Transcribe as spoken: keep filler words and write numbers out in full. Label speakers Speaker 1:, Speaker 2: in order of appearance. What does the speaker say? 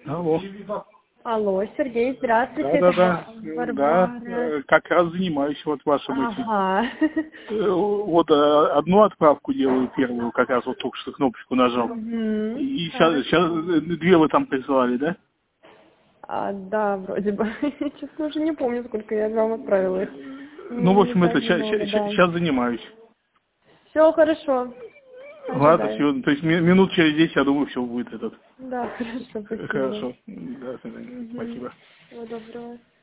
Speaker 1: Алло.
Speaker 2: Алло, Сергей, здравствуйте.
Speaker 1: Да, да,
Speaker 2: это
Speaker 1: да. Да, как раз занимаюсь вот вашим этим.
Speaker 2: Ага.
Speaker 1: Вот одну отправку делаю первую, как раз вот только что кнопочку нажал.
Speaker 2: Мгм.
Speaker 1: И сейчас, сейчас две вы там присылали, да?
Speaker 2: А, да, вроде бы. Честно, уже не помню, сколько я вам отправила их.
Speaker 1: Ну, в
Speaker 2: Не, не
Speaker 1: общем, это
Speaker 2: так
Speaker 1: сейчас,
Speaker 2: много, да.
Speaker 1: сейчас занимаюсь.
Speaker 2: Все хорошо.
Speaker 1: Ладно,
Speaker 2: Ожидаю.
Speaker 1: все. То есть ми- минут через десять, я думаю, все будет этот.
Speaker 2: Да, хорошо, спасибо.
Speaker 1: Хорошо. Да,
Speaker 2: Мгм.
Speaker 1: спасибо.
Speaker 2: Всего доброго.